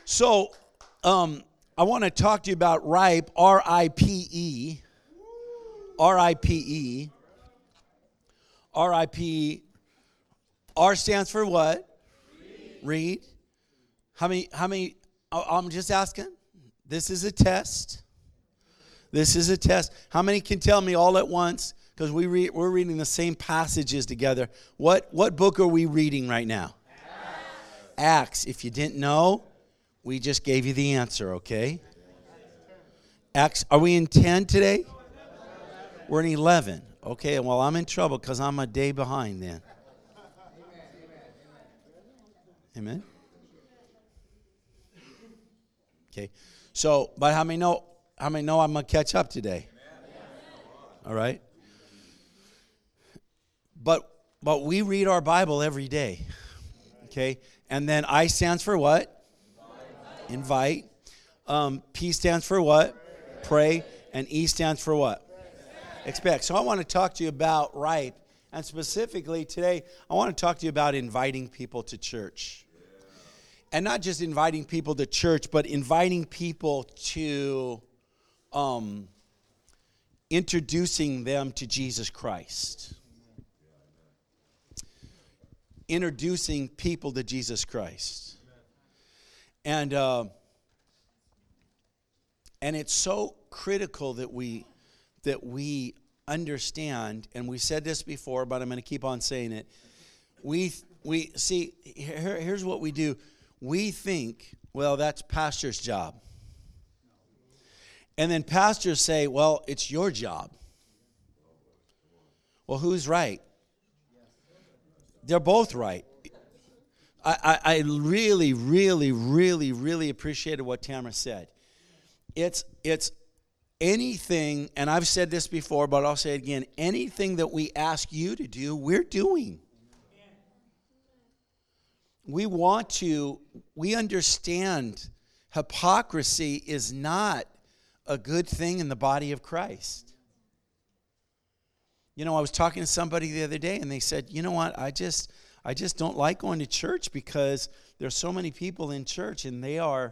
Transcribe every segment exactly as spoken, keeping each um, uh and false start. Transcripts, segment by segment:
So, um, I want to talk to you about RIPE, R I P E. R I P E. R I P E. R stands for what? Read. Read. How many, how many, I'm just asking. This is a test. This is a test. How many can tell me all at once? Because we read, we're reading the same passages together. What, what book are we reading right now? Acts. Acts. If you didn't know, we just gave you the answer, okay? Acts. Are we in ten today? We're in eleven. Okay, well, I'm in trouble because I'm a day behind then. Amen? Okay. So, but how many know, how many know I'm going to catch up today? All right? But but we read our Bible every day. Okay? And then I stands for what? Invite. Um, P stands for what? Pray. And E stands for what? Expect. So I want to talk to you about RIPE. And specifically today, I want to talk to you about inviting people to church. And not just inviting people to church, but inviting people to um, introducing them to Jesus Christ. Introducing people to Jesus Christ. And uh, and it's so critical that we that we understand, and we said this before, but I'm going to keep on saying it. We we see here, here's what we do. We think, well, that's pastor's job. And then pastors say, well, it's your job. Well, who's right? They're both right. I, I, I really, really, really, really appreciated what Tamara said. It's it's anything, and I've said this before, but I'll say it again, anything that we ask you to do, we're doing. We want to, we understand hypocrisy is not a good thing in the body of Christ. You know, I was talking to somebody the other day and they said, you know what, I just I just don't like going to church because there's so many people in church and they are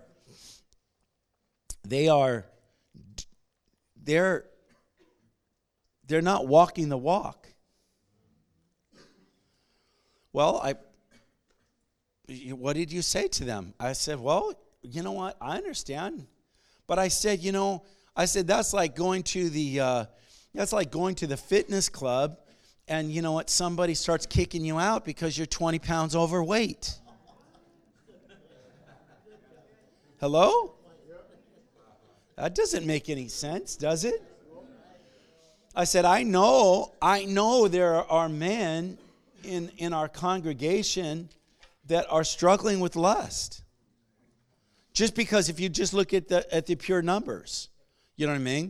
they are they're they're not walking the walk. Well, I what did you say to them? I said, well, you know what? I understand. But I said, you know, I said, that's like going to the, uh, that's like going to the fitness club and you know what? Somebody starts kicking you out because you're twenty pounds overweight. Hello? That doesn't make any sense, does it? I said, I know, I know there are men in, in our congregation that are struggling with lust. Just because if you just look at the at the pure numbers, you know what I mean?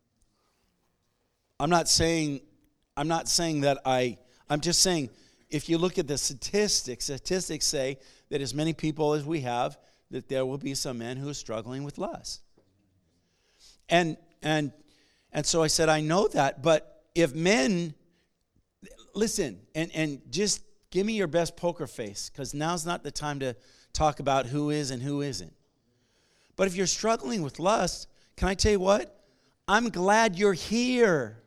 I'm not saying I'm not saying that I I'm just saying if you look at the statistics, statistics say that as many people as we have, that there will be some men who are struggling with lust. And and and so I said, I know that, but if men listen and, and just give me your best poker face, because now's not the time to talk about who is and who isn't. But if you're struggling with lust, can I tell you what? I'm glad you're here.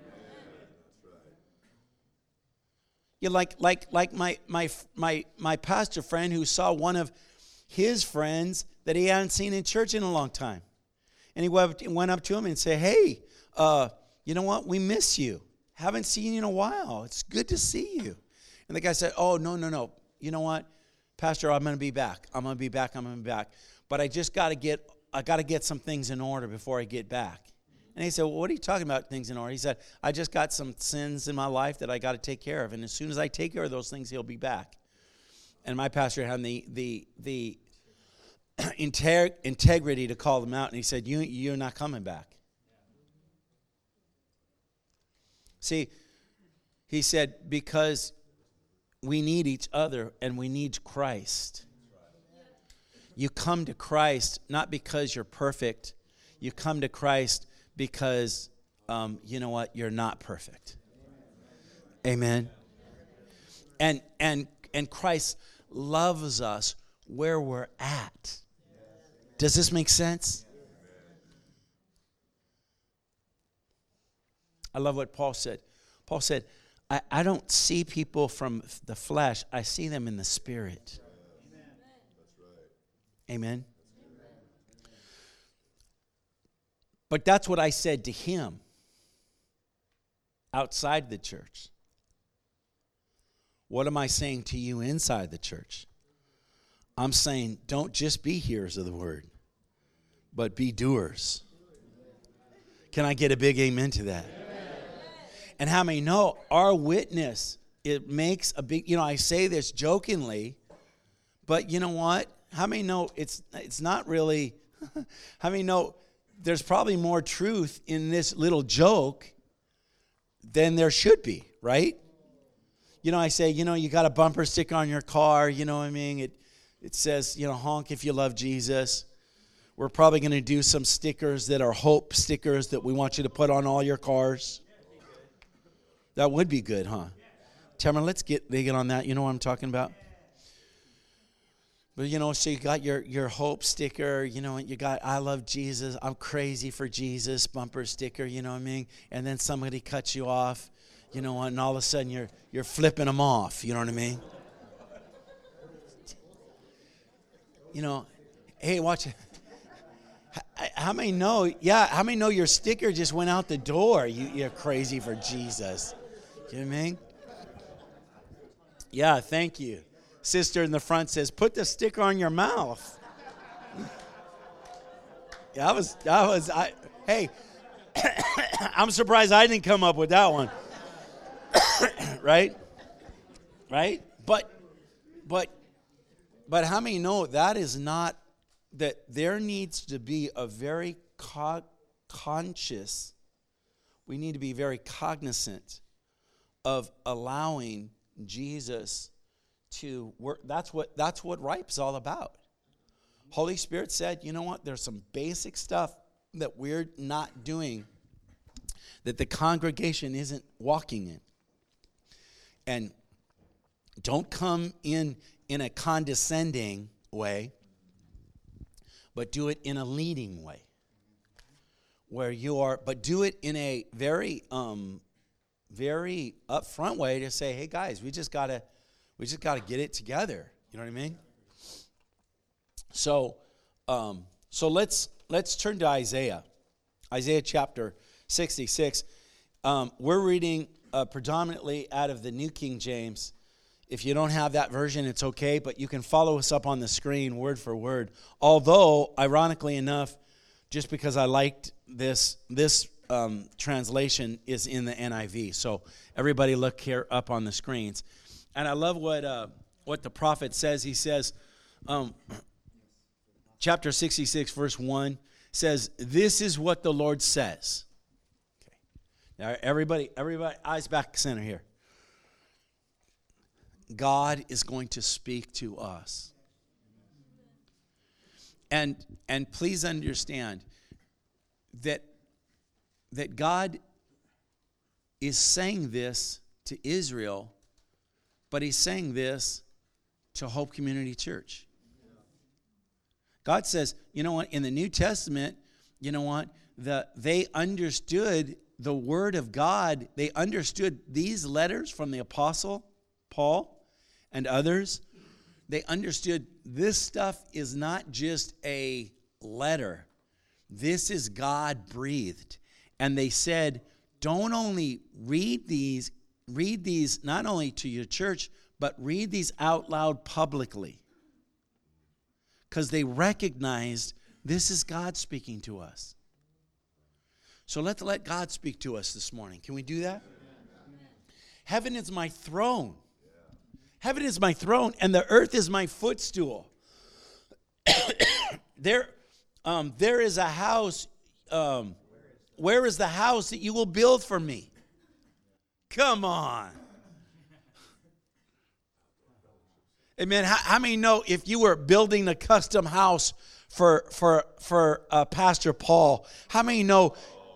You like like like my my my my pastor friend who saw one of his friends that he hadn't seen in church in a long time, and he went up to him and said, "Hey, uh, you know what? We miss you. Haven't seen you in a while. It's good to see you." And the guy said, "Oh, no, no, no. You know what, Pastor, I'm going to be back. I'm going to be back. I'm going to be back. But I just got to get, I got to get some things in order before I get back." And he said, "Well, what are you talking about, things in order?" He said, "I just got some sins in my life that I got to take care of. And as soon as I take care of those things, he'll be back." And my pastor had the the the integ- integrity to call them out. And he said, you, you're not coming back. See, he said, because we need each other and we need Christ. You come to Christ not because you're perfect. You come to Christ because, um, you know what, you're not perfect. Amen. And and and Christ loves us where we're at. Does this make sense? I love what Paul said. Paul said, I, I don't see people from the flesh. I see them in the spirit. Amen. But that's what I said to him outside the church. What am I saying to you inside the church? I'm saying don't just be hearers of the word, but be doers. Can I get a big amen to that? And how many know our witness, it makes a big, you know, I say this jokingly, but you know what? How many know it's it's not really, how many know there's probably more truth in this little joke than there should be, right? You know, I say, you know, you got a bumper sticker on your car, you know what I mean? It it says, you know, honk if you love Jesus. We're probably going to do some stickers that are hope stickers that we want you to put on all your cars. That would be good, huh? Tamara, let's get they get on that. You know what I'm talking about? But, you know, so you got your, your hope sticker, you know, you got I love Jesus, I'm crazy for Jesus bumper sticker, you know what I mean? And then somebody cuts you off, you know, and all of a sudden you're you're flipping them off, you know what I mean? You know, hey, watch it. How many know, yeah, how many know your sticker just went out the door? You, you're crazy for Jesus. You know what I mean? Yeah, thank you. Sister in the front says, put the sticker on your mouth. Yeah, that was, that was, I, hey, I'm surprised I didn't come up with that one. Right? Right? But, but, but how many know that is not, that there needs to be a very co- conscious, we need to be very cognizant of allowing Jesus to work. That's what that's what Ripe's all about. Holy Spirit said, you know what? There's some basic stuff that we're not doing that the congregation isn't walking in. And don't come in in a condescending way, but do it in a leading way. Where you are, but do it in a very um very upfront way to say, hey guys, we just gotta we just gotta get it together. You know what I mean? So um so let's let's turn to Isaiah. Isaiah chapter sixty-six. Um, we're reading uh, predominantly out of the New King James. If you don't have that version, it's okay, but you can follow us up on the screen word for word. Although, ironically enough, just because I liked this this um, translation is in the N I V. So everybody look here up on the screens. And I love what uh, what the prophet says. He says, um, chapter sixty-six, verse one, says, this is what the Lord says. Okay. Now everybody, everybody, eyes back center here. God is going to speak to us. And and please understand that that God is saying this to Israel, but he's saying this to Hope Community Church. God says, you know what, in the New Testament, you know what, the they understood the word of God. They understood these letters from the apostle Paul and others. They understood this stuff is not just a letter. This is God breathed. And they said, don't only read these, read these not only to your church, but read these out loud publicly. Because they recognized this is God speaking to us. So let's let God speak to us this morning. Can we do that? Amen. Heaven is my throne. Heaven is my throne, and the earth is my footstool. there, um, there is a house. Um, where is the house that you will build for me? Come on. Amen. How, how many know if you were building a custom house for for for uh, Pastor Paul? How many know?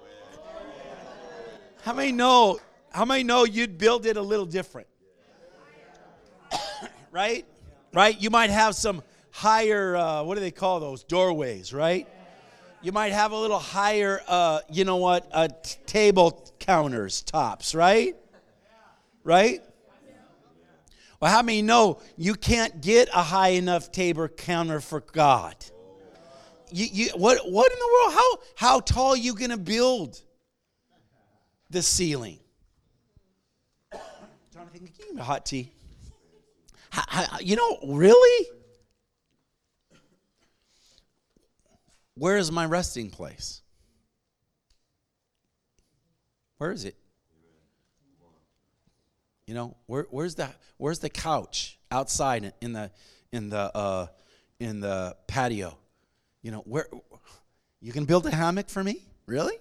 How many know? How many know you'd build it a little different? Right? Right? You might have some higher, uh, what do they call those? Doorways, right? You might have a little higher, uh, you know what, uh, t- table counters, tops, right? Right? Well, how many know you can't get a high enough table counter for God? You, you, what, what in the world? How, how tall are you going to build the ceiling? Jonathan, can you give me a hot tea? How, how, you know, really? Where is my resting place? Where is it? You know, where, where's the where's the couch outside in the in the uh, in the patio? You know, where you can build a hammock for me? Really?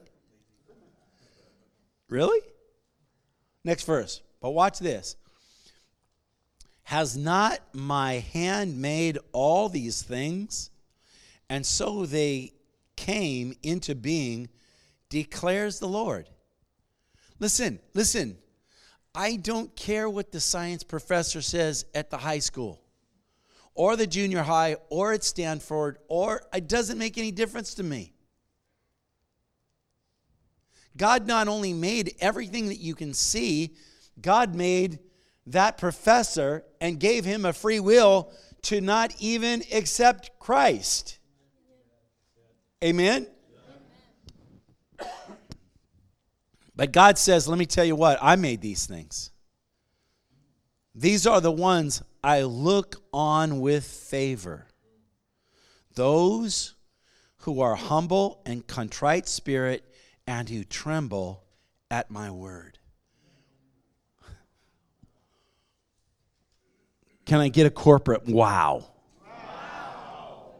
Really? Next verse. But watch this. Has not my hand made all these things? And so they came into being, declares the Lord. Listen, listen. I don't care what the science professor says at the high school or the junior high or at Stanford, or it doesn't make any difference to me. God not only made everything that you can see, God made that professor and gave him a free will to not even accept Christ. Amen? But God says, let me tell you what, I made these things. These are the ones I look on with favor. Those who are humble and contrite spirit and who tremble at my word. Can I get a corporate wow? Wow.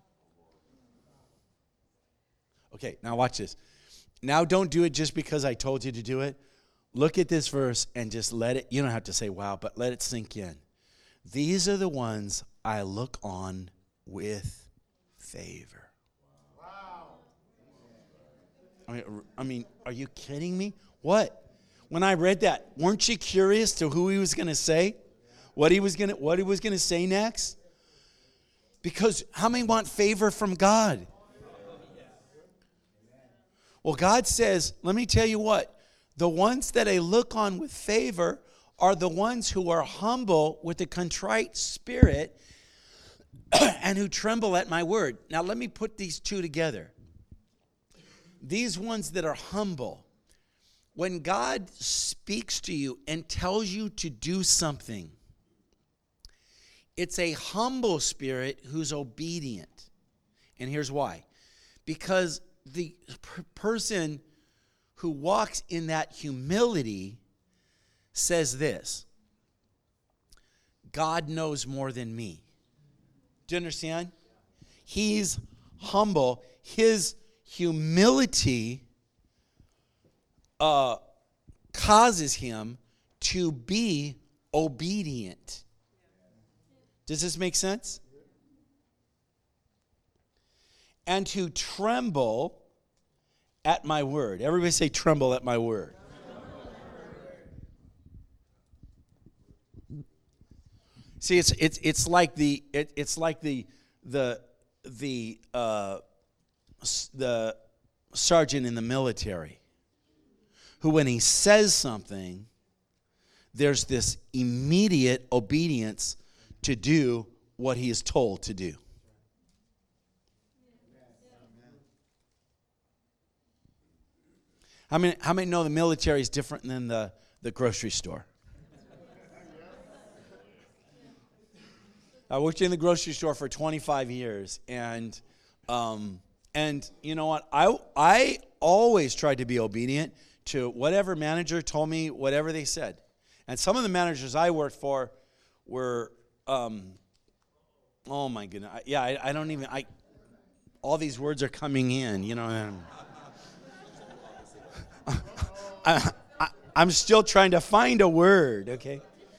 Okay, now watch this. Now don't do it just because I told you to do it. Look at this verse and just let it, you don't have to say wow, but let it sink in. These are the ones I look on with favor. Wow. I mean, I mean, are you kidding me? What? When I read that, weren't you curious to who he was going to say? What he was going to what he was going to say next? Because how many want favor from God? Well, God says, let me tell you what, the ones that I look on with favor are the ones who are humble with a contrite spirit and who tremble at my word. Now, let me put these two together. These ones that are humble, when God speaks to you and tells you to do something, it's a humble spirit who's obedient. And here's why. Because the per- person who walks in that humility says this: God knows more than me. Do you understand? He's humble. His humility uh, causes him to be obedient. Does this make sense? And to tremble at my word. Everybody say tremble at my word. See, it's it's it's like the it, it's like the the the uh, the sergeant in the military, who when he says something, there's this immediate obedience to do what he is told to do. How many, how many know the military is different than the, the grocery store? I worked in the grocery store for twenty-five years, and um, and you know what? I I always tried to be obedient to whatever manager told me, whatever they said. And some of the managers I worked for were, um, oh my goodness, I, yeah, I, I don't even, I. All these words are coming in, you know. And, I, I, I'm still trying to find a word, okay?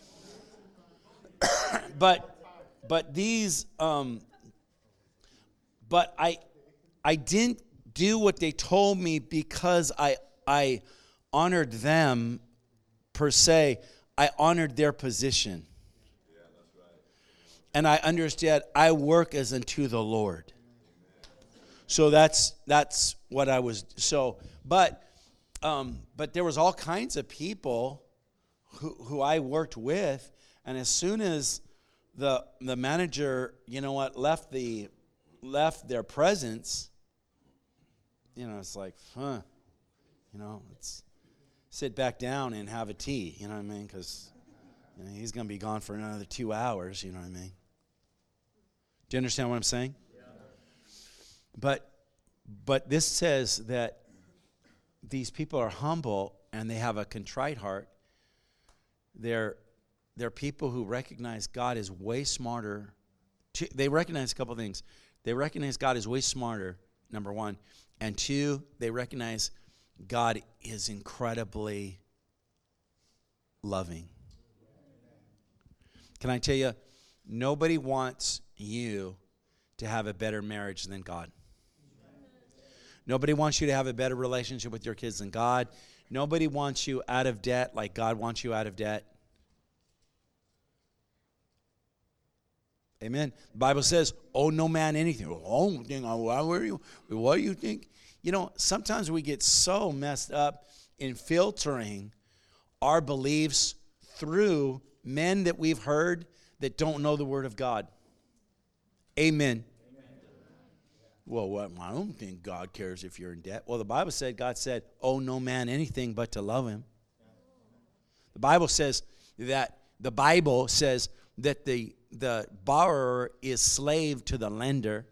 but but these um, but I I didn't do what they told me because I I honored them per se. I honored their position. Yeah, that's right. and I understand I work as unto the Lord. So that's that's what I was. So, but um, but there was all kinds of people who who I worked with, and as soon as the the manager, you know what, left the left their presence, you know, it's like, huh, you know, let's sit back down and have a tea. You know what I mean? Because you know, he's going to be gone for another two hours. You know what I mean? Do you understand what I'm saying? Yeah. But but this says that these people are humble and they have a contrite heart. They're they're people who recognize God is way smarter. They recognize a couple of things. They recognize God is way smarter, number one. And two, they recognize God is incredibly loving. Can I tell you, nobody wants you to have a better marriage than God. Nobody wants you to have a better relationship with your kids than God. Nobody wants you out of debt like God wants you out of debt. Amen. The Bible says, owe no man anything. Oh, what do you, what do you think? You know, sometimes we get so messed up in filtering our beliefs through men that we've heard that don't know the Word of God. Amen. Amen. Well, what, I don't think God cares if you're in debt. Well, the Bible said, God said, owe no man anything but to love him. The Bible says that, the Bible says that the, the borrower is slave to the lender.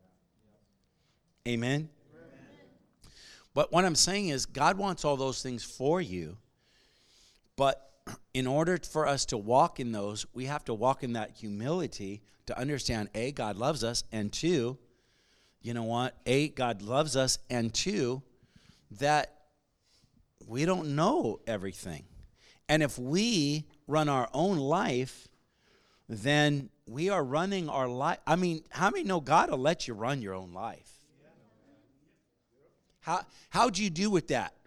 Amen. But what I'm saying is God wants all those things for you. But in order for us to walk in those, we have to walk in that humility to understand, A, God loves us, and two, you know what? A, God loves us, and two, that we don't know everything. And if we run our own life, then we are running our life. I mean, how many know God will let you run your own life? How how'd you do with that?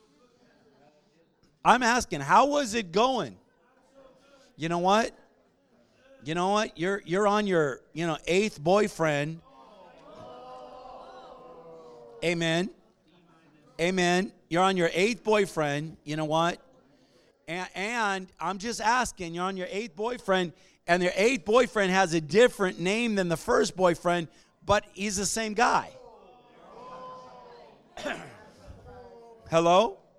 I'm asking, how was it going? You know what? You know what? You're you're on your, you know, eighth boyfriend. Amen. Amen. You're on your eighth boyfriend. You know what? And, and I'm just asking, you're on your eighth boyfriend, and your eighth boyfriend has a different name than the first boyfriend, but he's the same guy. Hello?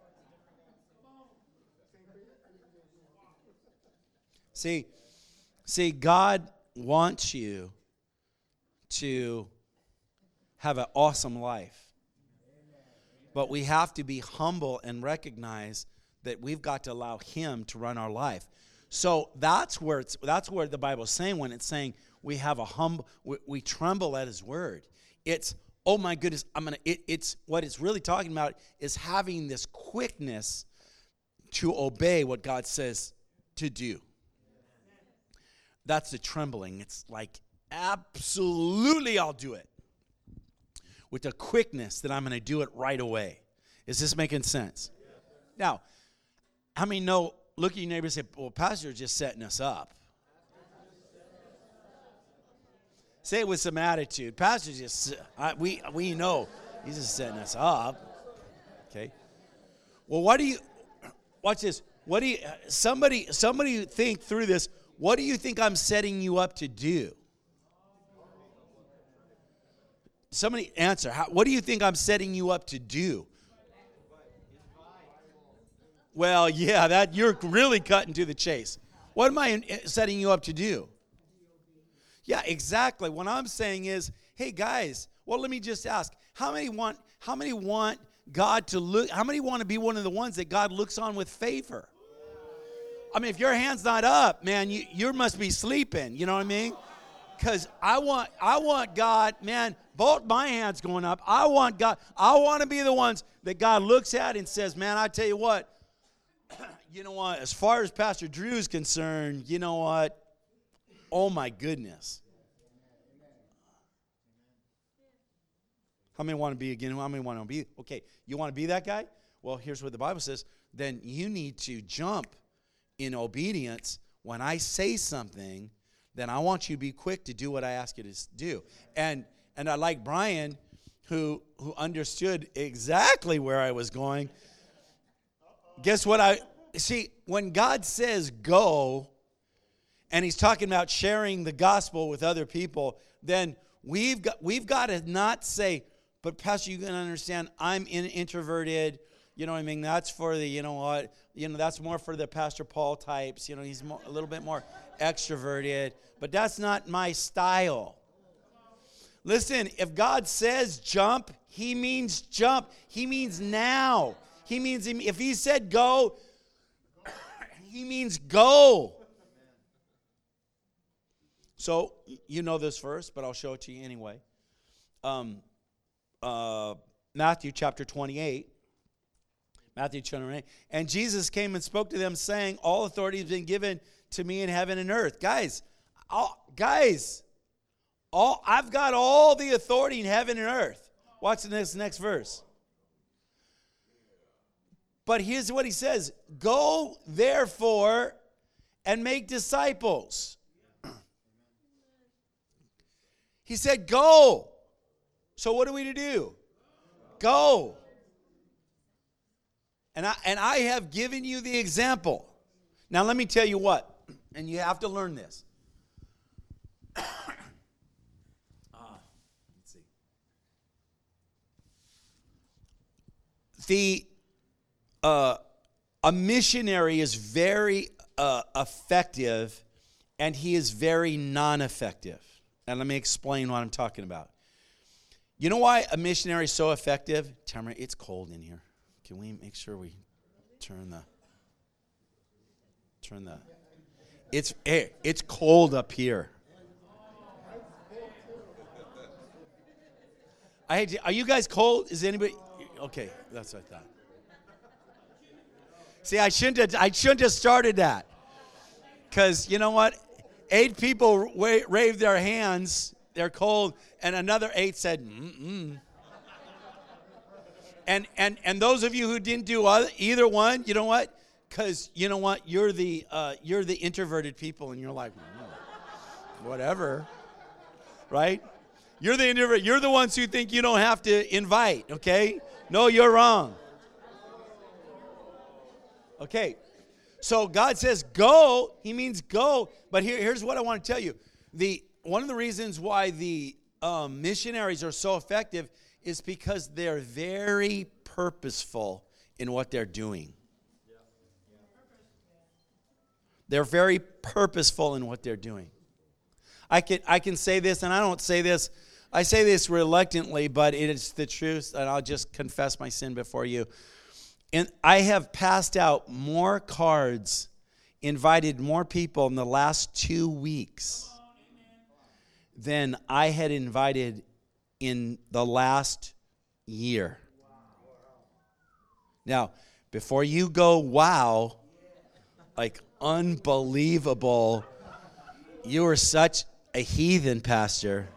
See, see, God wants you to have an awesome life. But we have to be humble and recognize that we've got to allow Him to run our life. So that's where it's that's where the Bible's saying when it's saying we have a humble, we, we tremble at His word. It's, oh my goodness, I'm gonna. It, it's what it's really talking about is having this quickness to obey what God says to do. That's the trembling. It's like, absolutely, I'll do it. With the quickness that I'm going to do it right away. Is this making sense? Now, how many know, look at your neighbor and say, well, Pastor's just setting us up. Say it with some attitude. Pastor's just, I, we, we know he's just setting us up. Okay. Well, what do you, watch this. What do you, somebody, somebody think through this. What do you think I'm setting you up to do? Somebody answer. How, what do you think I'm setting you up to do? Well, yeah, that you're really cutting to the chase. What am I setting you up to do? Yeah, exactly. What I'm saying is, hey guys, well, let me just ask, how many want how many want God to look, how many want to be one of the ones that God looks on with favor? I mean, if your hand's not up, man, you, you must be sleeping, you know what I mean? Because I want I want God, man, both my hands going up. I want God, I want to be the ones that God looks at and says, man, I tell you what, you know what, as far as Pastor Drew is concerned, you know what, oh my goodness. How many want to be again? How many want to be? Okay, you want to be that guy? Well, here's what the Bible says. Then you need to jump in obedience when I say something then I want you to be quick to do what I ask you to do. And and I like Brian, who who understood exactly where I was going. Guess what? I see, when God says go, and he's talking about sharing the gospel with other people, then we've got we've got to not say, but Pastor, you can understand, I'm in, introverted. You know what I mean? That's for the, you know what, you know, that's more for the Pastor Paul types. You know, he's more, a little bit more extroverted. But that's not my style. Listen, if God says jump, he means jump. He means now. He means, if he said go, he means go. So, you know this verse, but I'll show it to you anyway. Um, uh, Matthew chapter twenty-eight. Matthew chapter twenty-eight. And Jesus came and spoke to them, saying, all authority has been given to me in heaven and earth. Guys, all, guys, all I've got all the authority in heaven and earth. Watch the next, next verse. But here's what he says. Go, therefore, and make disciples. He said, go. So what are we to do? Go. And I, and I have given you the example. Now let me tell you what, and you have to learn this. uh, let's see. The uh, a missionary is very uh, effective, and he is very non-effective. And let me explain what I'm talking about. You know why a missionary is so effective? Tamara, it's cold in here. Can we make sure we turn the, turn the, it's, hey, it's cold up here. I hate to, are you guys cold? Is anybody, okay, that's what I thought. See, I shouldn't have, I shouldn't have started that. Because, you know what? Eight people wa- waved their hands, they're cold, and another eight said, mm-mm. And and and those of you who didn't do other, either one, you know what? Because you know what? You're the uh, you're the introverted people, and you're like, mm, whatever, right? You're the introvert. You're the ones who think you don't have to invite. Okay? No, you're wrong. Okay. So God says go. He means go. But here, here's what I want to tell you. The one of the reasons why the um, missionaries are so effective is because they're very purposeful in what they're doing. They're very purposeful in what they're doing. I can I can say this, and I don't say this, I say this reluctantly, but it is the truth, and I'll just confess my sin before you. And I have passed out more cards, invited more people in the last two weeks than I had invited in the last year. Now, before you go, wow, like unbelievable, you are such a heathen, Pastor.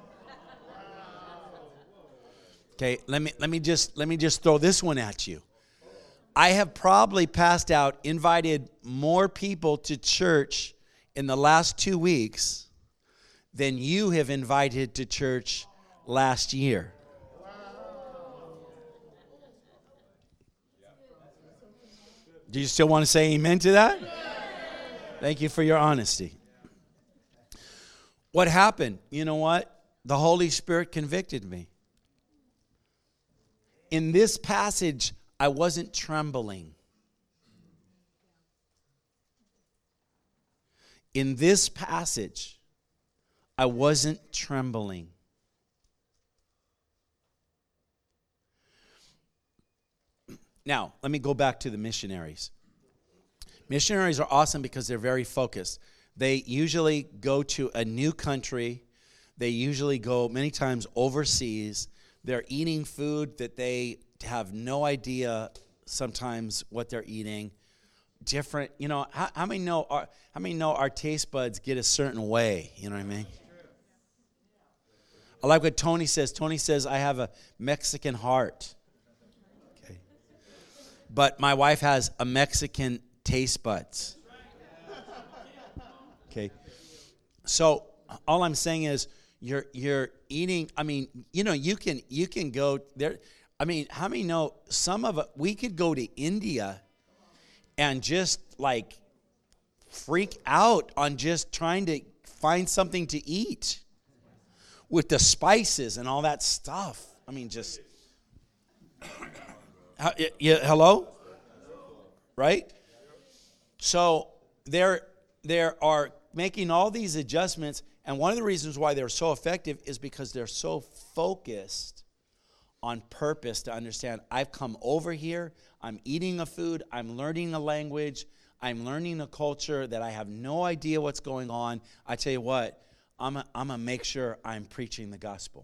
Okay, let me let me just let me just throw this one at you. I have probably passed out, invited more people to church in the last two weeks than you have invited to church last year. Do you still want to say amen to that? Thank you for your honesty. What happened? You know what? The Holy Spirit convicted me. In this passage, I wasn't trembling. In this passage, I wasn't trembling. Now, let me go back to the missionaries. Missionaries are awesome because they're very focused. They usually go to a new country. They usually go many times overseas. They're eating food that they have no idea sometimes what they're eating. Different, you know, how, how many know our, how many know our taste buds get a certain way? You know what I mean? I like what Tony says. Tony says, I have a Mexican heart. Okay. But my wife has a Mexican taste buds. Okay. So all I'm saying is you're you're eating. I mean, you know, you can you can go there. I mean, how many know some of it? We could go to India and just like freak out on just trying to find something to eat with the spices and all that stuff. I mean, just yeah, hello, right? So there there are making all these adjustments, and one of the reasons why they're so effective is because they're so focused on purpose to understand, I've come over here, I'm eating a food, I'm learning a language, I'm learning a culture that I have no idea what's going on. I tell you what, I'm a, I'm going to make sure I'm preaching the gospel.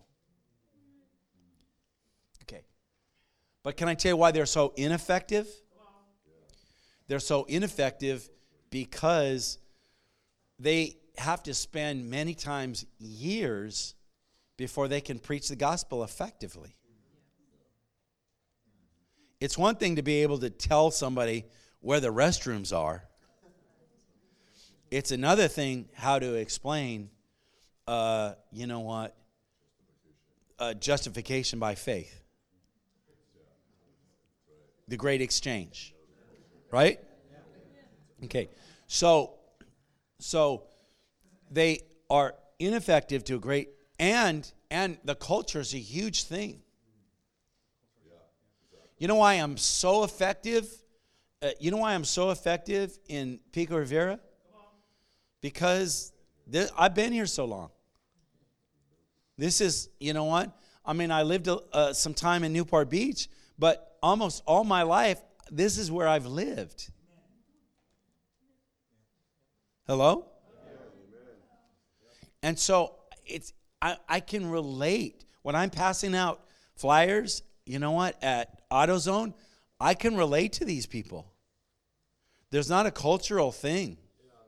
Okay. But can I tell you why they're so ineffective? They're so ineffective because they have to spend many times years before they can preach the gospel effectively. It's one thing to be able to tell somebody where the restrooms are. It's another thing how to explain, uh, you know what, uh, justification by faith. The great exchange. Right? Okay. So, so they are ineffective to a great, and and the culture is a huge thing. You know why I'm so effective? Uh, you know why I'm so effective in Pico Rivera? Because th- I've been here so long. This is, you know what? I mean, I lived uh, some time in Newport Beach, but almost all my life, this is where I've lived. Hello? And so it's I, I can relate. When I'm passing out flyers, you know what, at AutoZone, I can relate to these people. There's not a cultural thing.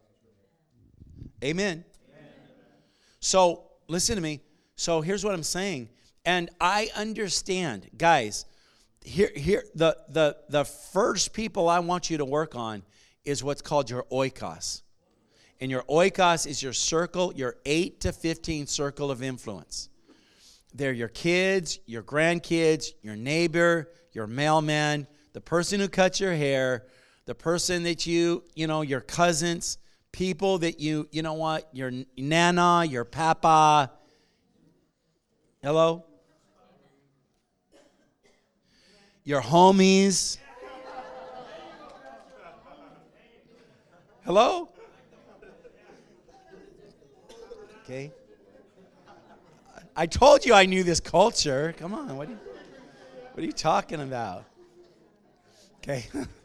Amen. So listen to me. So here's what I'm saying. And I understand, guys, here here the the the first people I want you to work on is what's called your oikos. And your oikos is your circle, your eight to fifteen circle of influence. They're your kids, your grandkids, your neighbor, your mailman, the person who cuts your hair, the person that you, you know, your cousins, people that you, you know what, your nana, your papa. Hello? Your homies. Hello? Okay. I told you I knew this culture. Come on, what are you, what are you talking about? Okay.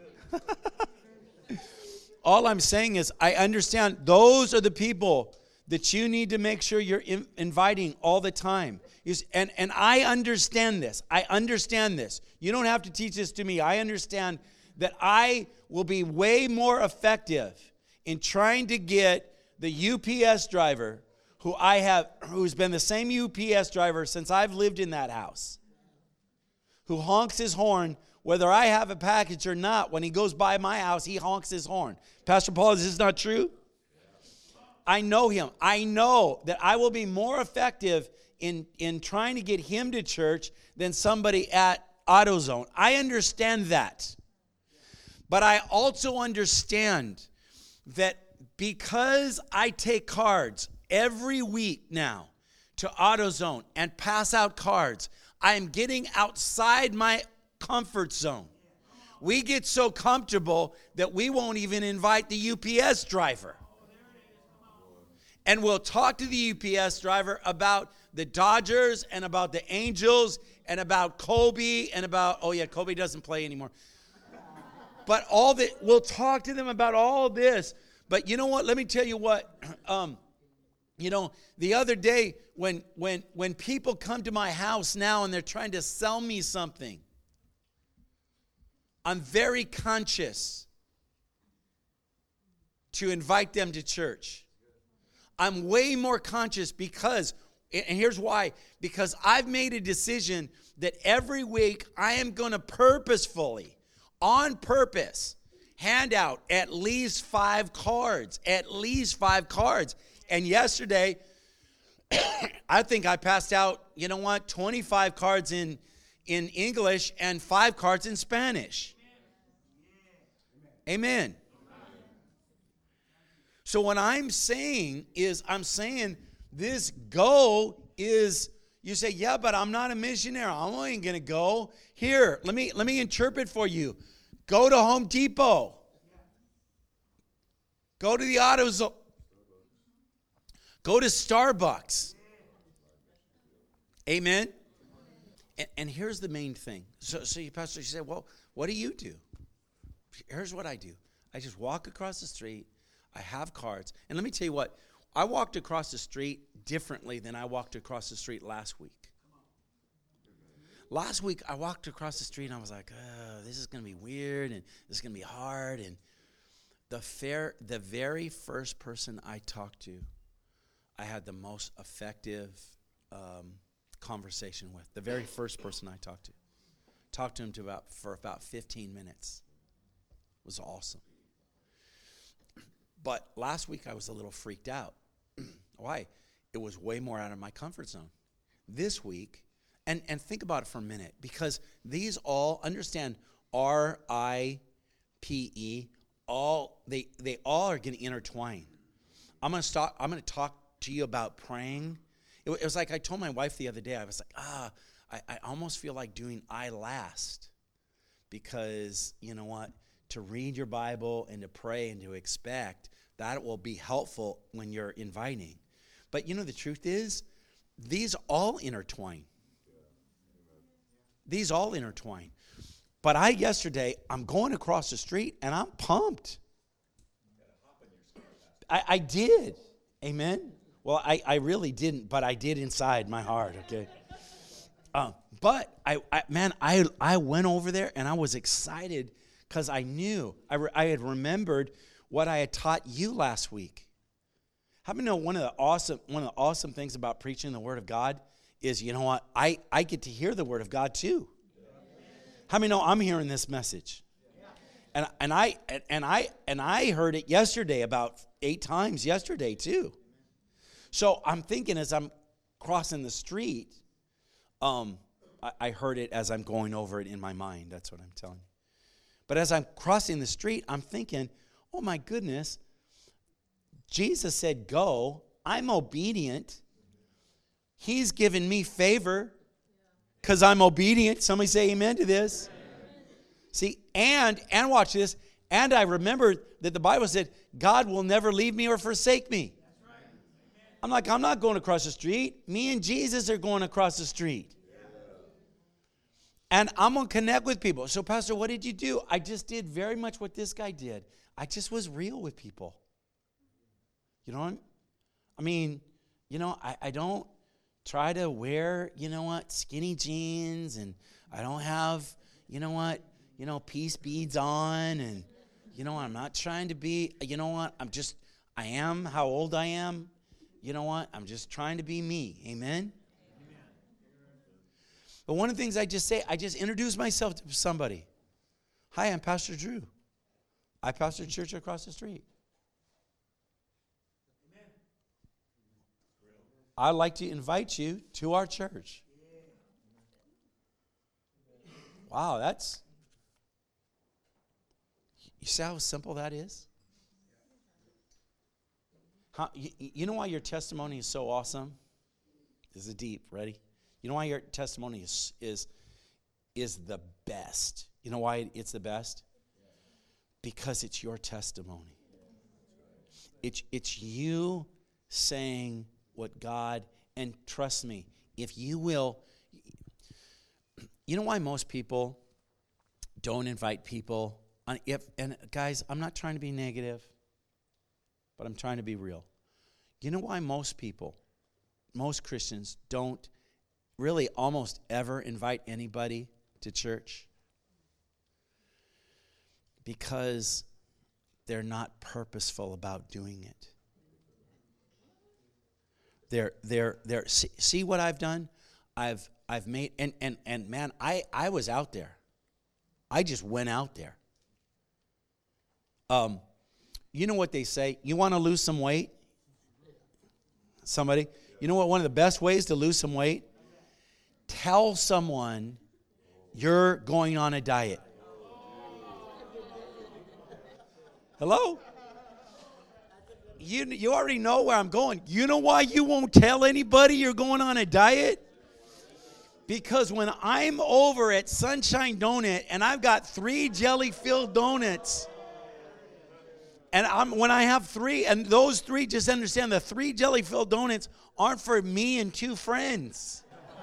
All I'm saying is I understand those are the people that you need to make sure you're in, inviting all the time. And, and I understand this. I understand this. You don't have to teach this to me. I understand that I will be way more effective in trying to get the U P S driver who I have, who's been the same U P S driver since I've lived in that house, who honks his horn whether I have a package or not. When he goes by my house, he honks his horn. Pastor Paul, is this not true? I know him. I know that I will be more effective in, in trying to get him to church than somebody at AutoZone. I understand that. But I also understand that because I take cards every week now to AutoZone and pass out cards, I am getting outside my comfort zone. We get so comfortable that we won't even invite the U P S driver. And we'll talk to the U P S driver about the Dodgers and about the Angels and about Kobe and about, oh yeah, Kobe doesn't play anymore. But all that, we'll talk to them about all this. But you know what? Let me tell you what. Um, you know, the other day when when when people come to my house now and they're trying to sell me something, I'm very conscious to invite them to church. I'm way more conscious because, and here's why, because I've made a decision that every week I am going to purposefully, on purpose, hand out at least five cards, at least five cards. And yesterday, I think I passed out, you know what, twenty-five cards in, in English and five cards in Spanish. Amen. So what I'm saying is, I'm saying this go is, you say, yeah, but I'm not a missionary. I'm only going to go. Here, let me, let me interpret for you. Go to Home Depot. Go to the AutoZone. Go to Starbucks. Amen. And, and here's the main thing. So, so you, Pastor, you say, well, what do you do? Here's what I do. I just walk across the street. I have cards. And let me tell you what. I walked across the street differently than I walked across the street last week. Last week, I walked across the street and I was like, oh, this is going to be weird and this is going to be hard. And the fair, the very first person I talked to, I had the most effective um, conversation with. The very first person I talked to. Talked to him to about for about fifteen minutes. It was awesome. But last week I was a little freaked out. Why? It was way more out of my comfort zone. This week, and, and think about it for a minute, because these all, understand, R I P E, all they they all are going to intertwine. I'm going to start. I'm going to talk to you about praying. It, it was like I told my wife the other day. I was like, ah, I, I almost feel like doing I last, because you know what? To read your Bible and to pray and to expect, that will be helpful when you're inviting. But you know the truth is, these all intertwine. These all intertwine. But I yesterday, I'm going across the street and I'm pumped. I, I did. Amen. Well, I, I really didn't, but I did inside my heart, okay? Uh, but, I, I man, I, I went over there and I was excited because I knew, I, re, I had remembered what I had taught you last week. How many know one of the awesome one of the awesome things about preaching the Word of God is, you know what, I, I get to hear the Word of God too. How many know I'm hearing this message? And and I and I and I heard it yesterday about eight times yesterday too. So I'm thinking as I'm crossing the street, um, I, I heard it as I'm going over it in my mind. That's what I'm telling you. But as I'm crossing the street, I'm thinking, oh my goodness, Jesus said go. I'm obedient. He's given me favor because I'm obedient. Somebody say amen to this. See, and, and watch this, and I remembered that the Bible said, God will never leave me or forsake me. I'm like, I'm not going across the street. Me and Jesus are going across the street. And I'm going to connect with people. So, Pastor, what did you do? I just did very much what this guy did. I just was real with people. You know, I mean, you know, I, I don't try to wear, you know what, skinny jeans, and I don't have, you know what, you know, peace beads on, and, you know, I'm not trying to be, you know what, I'm just, I am how old I am. You know what, I'm just trying to be me. Amen? Amen. But one of the things I just say, I just introduce myself to somebody. Hi, I'm Pastor Drew. I pastor a church across the street. Amen. I'd like to invite you to our church. Wow, that's, you see how simple that is? How, you, you know why your testimony is so awesome? This is deep. Ready? You know why your testimony is is is the best? You know why it's the best? Because it's your testimony. It's it's you saying what God, and trust me, if you will, you know why most people don't invite people? On, if and guys, I'm not trying to be negative, but I'm trying to be real. You know why most people, most Christians don't really almost ever invite anybody to church? Because they're not purposeful about doing it. They're they're they're see, see what I've done? I've I've made and and and man, I I was out there. I just went out there. Um You know what they say? You want to lose some weight? Somebody? You know what? One of the best ways to lose some weight? Tell someone you're going on a diet. Hello? You, you already know where I'm going. You know why you won't tell anybody you're going on a diet? Because when I'm over at Sunshine Donut and I've got three jelly-filled donuts, and I'm, when I have three, and those three, just understand, the three jelly-filled donuts aren't for me and two friends.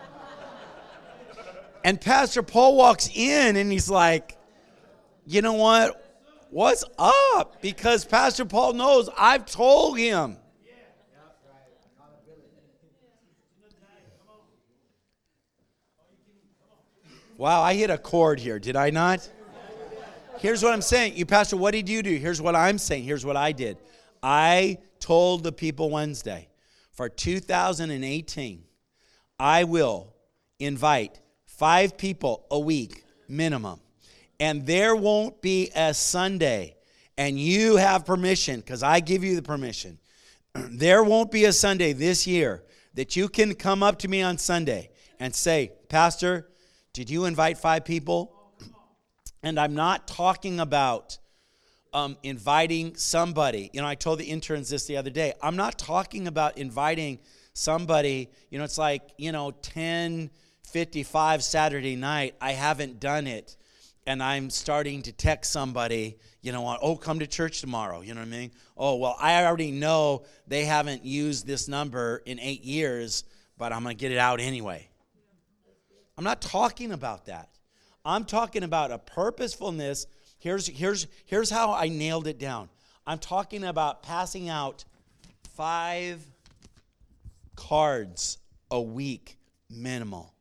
And Pastor Paul walks in and he's like, you know what? What's up? Because Pastor Paul knows I've told him. Wow, I hit a chord here, did I not? Here's what I'm saying. You, Pastor, what did you do? Here's what I'm saying. Here's what I did. I told the people Wednesday, for two thousand eighteen, I will invite five people a week minimum. And there won't be a Sunday, and you have permission, because I give you the permission. There won't be a Sunday this year that you can come up to me on Sunday and say, Pastor, did you invite five people? And I'm not talking about um, inviting somebody. You know, I told the interns this the other day. I'm not talking about inviting somebody. You know, it's like, you know, ten fifty-five Saturday night. I haven't done it. And I'm starting to text somebody, you know, oh, come to church tomorrow. You know what I mean? Oh, well, I already know they haven't used this number in eight years, but I'm going to get it out anyway. I'm not talking about that. I'm talking about a purposefulness. Here's, here's, here's how I nailed it down. I'm talking about passing out five cards a week minimal.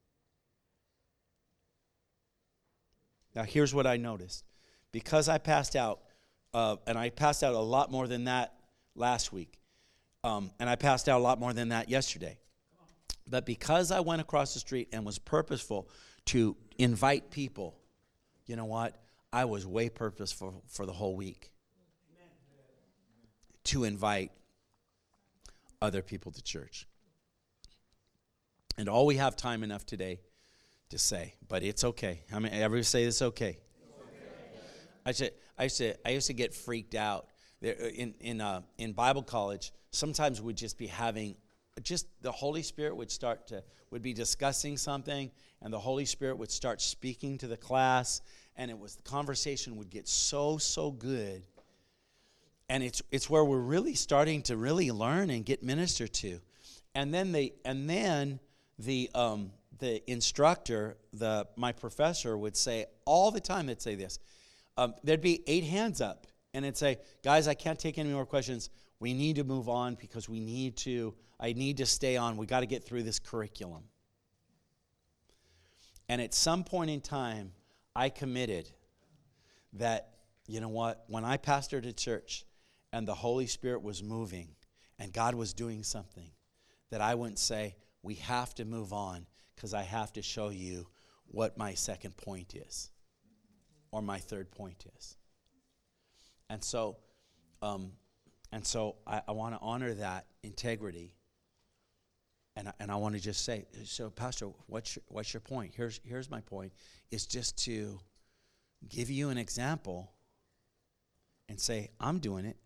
Now, here's what I noticed. Because I passed out, uh, and I passed out a lot more than that last week, um, and I passed out a lot more than that yesterday. But because I went across the street and was purposeful to invite people, you know what? I was way purposeful for the whole week. Amen. To invite other people to church. And all we have time enough today to say, but it's okay. I mean, everybody say it's okay. It's okay. I said, I used to, I used to get freaked out. There, in in uh, in Bible college, sometimes we'd just be having, just the Holy Spirit would start to, would be discussing something, and the Holy Spirit would start speaking to the class, and it was, the conversation would get so, so good. And it's it's where we're really starting to really learn and get ministered to. And then they, and then the, um, the instructor, the my professor would say all the time, they'd say this, um, there'd be eight hands up, and it'd say, guys, I can't take any more questions. We need to move on because we need to, I need to stay on. We got to get through this curriculum. And at some point in time, I committed that, you know what, when I pastored a church and the Holy Spirit was moving and God was doing something, that I wouldn't say, we have to move on because I have to show you what my second point is or my third point is. And so, um, and so I, I want to honor that integrity. And I, and I want to just say, so Pastor, what's your, what's your point? Here's here's my point, is just to give you an example and say, I'm doing it.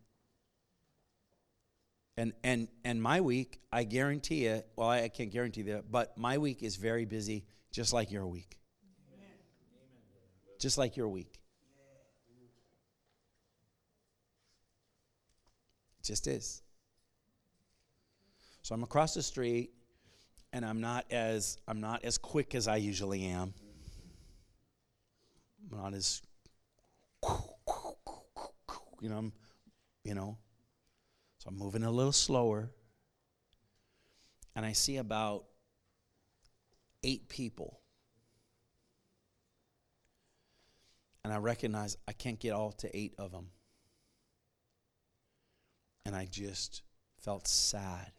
And and and my week, I guarantee you, well, I, I can't guarantee that, but my week is very busy, just like your week. Amen. Just like your week. It just is. So I'm across the street, and I'm not as I'm not as quick as I usually am. I'm not as, you know, I'm, you know. So I'm moving a little slower, and I see about eight people, and I recognize I can't get all to eight of them, and I just felt sad.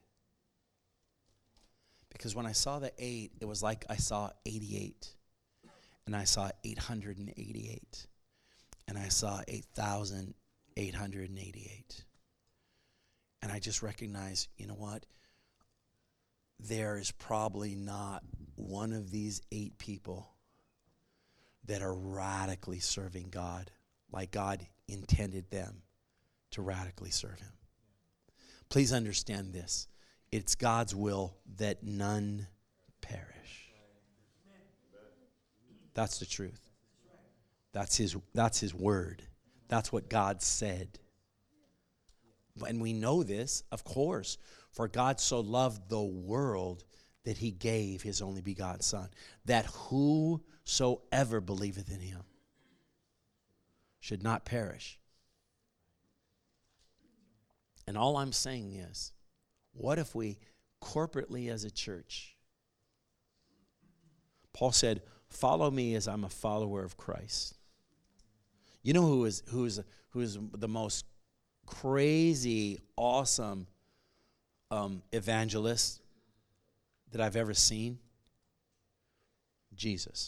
Because when I saw the eight, it was like I saw eighty-eight, and I saw eight hundred eighty-eight, and I saw eight thousand eight hundred eighty-eight. And I just recognized, you know what? there is probably not one of these eight people that are radically serving God like God intended them to radically serve him. Please understand this. It's God's will that none perish. That's the truth. That's his, that's his word. That's what God said. And we know this, of course, for God so loved the world that he gave his only begotten Son, that whosoever believeth in him should not perish. And all I'm saying is, what if we corporately as a church, Paul said, follow me as I'm a follower of Christ. You know who is who is who is the most crazy, awesome um, evangelist that I've ever seen? Jesus.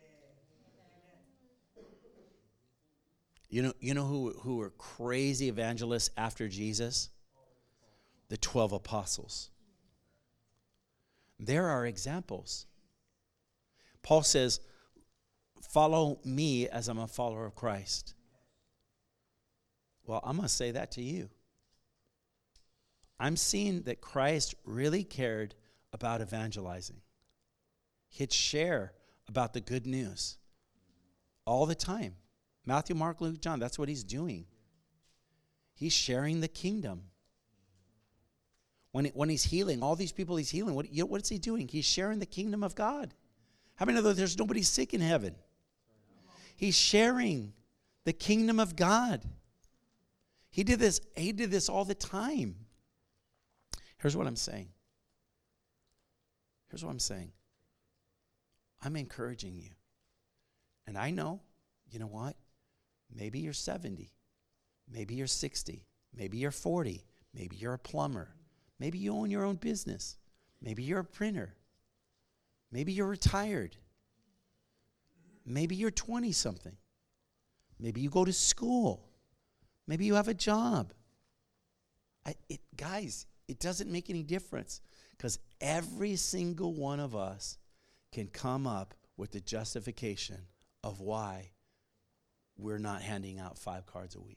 You know, you know who, who were crazy evangelists after Jesus? The twelve apostles. There are examples. Paul says, follow me as I'm a follower of Christ. Well, I'm going to say that to you. I'm seeing that Christ really cared about evangelizing. He'd share about the good news all the time. Matthew, Mark, Luke, John, that's what he's doing. He's sharing the kingdom. When, it, when he's healing, all these people he's healing, what, you know, what is he doing? He's sharing the kingdom of God. How many know that there's nobody sick in heaven? He's sharing the kingdom of God. He did this, he did this all the time. Here's what I'm saying. Here's what I'm saying. I'm encouraging you. And I know, you know what? Maybe you're seventy. Maybe you're sixty. Maybe you're forty. Maybe you're a plumber. Maybe you own your own business. Maybe you're a printer. Maybe you're retired. Maybe you're twenty-something. Maybe you go to school. Maybe you have a job. I, it, guys, it doesn't make any difference because every single one of us can come up with the justification of why we're not handing out five cards a week.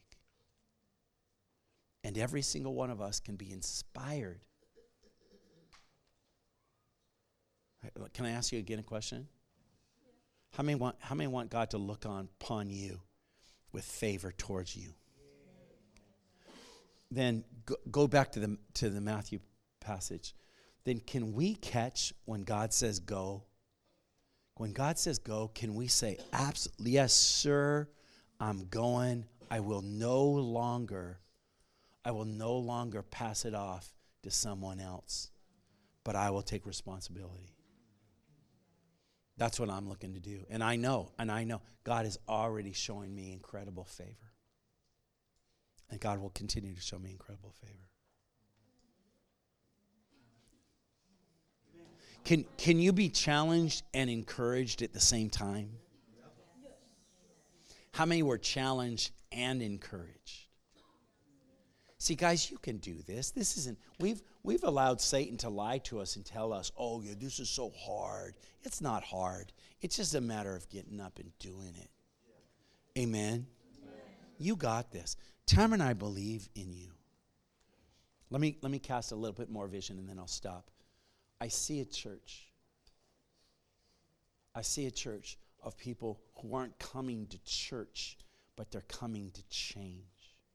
And every single one of us can be inspired. Can I ask you again a question? How many want, how many want God to look on upon you with favor towards you? Then go, go back to the to the Matthew passage. Then can we catch when God says go? When God says go, can we say, absolutely, yes, sir, I'm going. I will no longer, I will no longer pass it off to someone else, but I will take responsibility. That's what I'm looking to do. And I know, and I know God is already showing me incredible favor. And God will continue to show me incredible favor. Can, can you be challenged and encouraged at the same time? How many were challenged and encouraged? See, guys, you can do this. This isn't, we've we've allowed Satan to lie to us and tell us, oh, yeah, this is so hard. It's not hard. It's just a matter of getting up and doing it. Amen? Amen. You got this. Tamara and I believe in you. Let me let me cast a little bit more vision and then I'll stop. I see a church. I see a church of people who aren't coming to church, but they're coming to change.